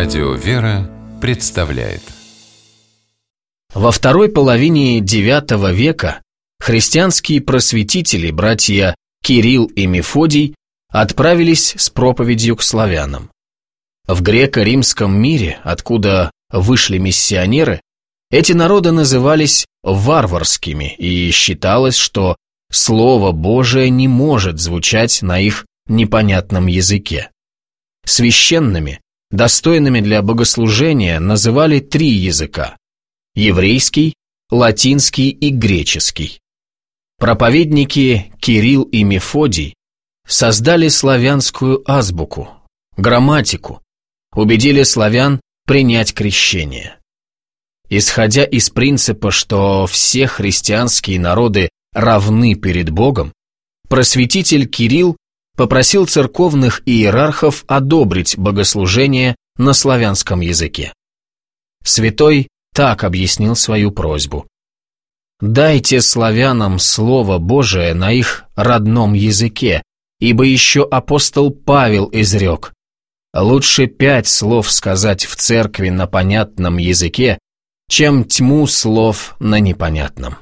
Радио «Вера» представляет. Во второй половине IX века христианские просветители, братья Кирилл и Мефодий, отправились с проповедью к славянам. В греко-римском мире, откуда вышли миссионеры, эти народы назывались варварскими, и считалось, что Слово Божие не может звучать на их непонятном языке. Священными, достойными для богослужения, называли три языка – еврейский, латинский и греческий. Проповедники Кирилл и Мефодий создали славянскую азбуку, грамматику, убедили славян принять крещение. Исходя из принципа, что все христианские народы равны перед Богом, просветитель Кирилл попросил церковных иерархов одобрить богослужение на славянском языке. Святой так объяснил свою просьбу: «Дайте славянам Слово Божие на их родном языке, ибо еще апостол Павел изрек: лучше 5 слов сказать в церкви на понятном языке, чем тьму слов на непонятном».